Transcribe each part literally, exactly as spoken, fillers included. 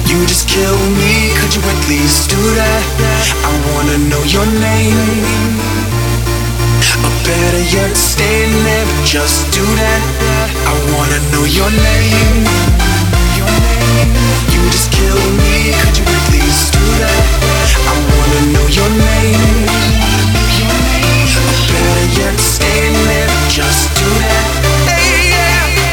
You just kill me, could you at least do that? I wanna know your name. Or better yet, stay in there, but just do that. I wanna know your name. Your name. You just kill me, could you at least do that? I wanna know your name. Your name. Or better yet, stay in there, but just do that. Hey, yeah.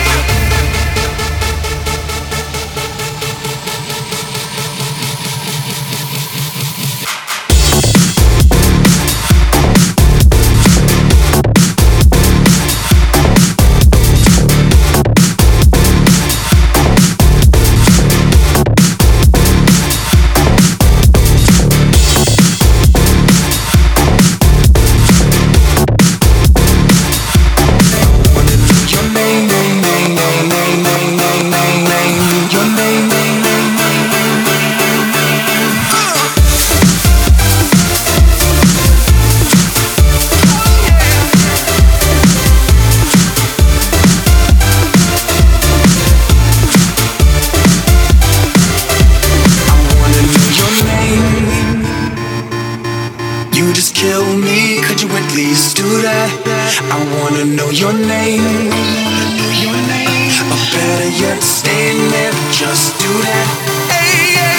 I wanna know your name. Your name. Or better yet, stay in there, just do that. Hey, yeah.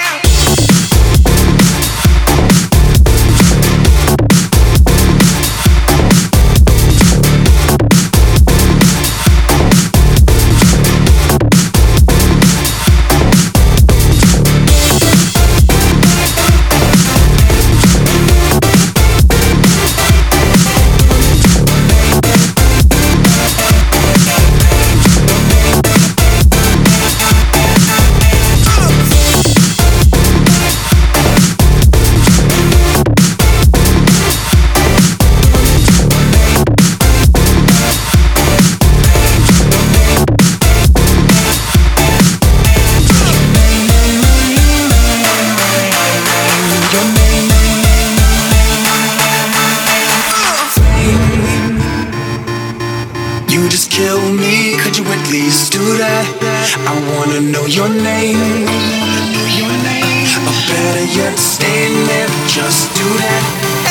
You just kill me, could you at least do that? I wanna know your name. Your name. Or better yet, stay in there, just do that.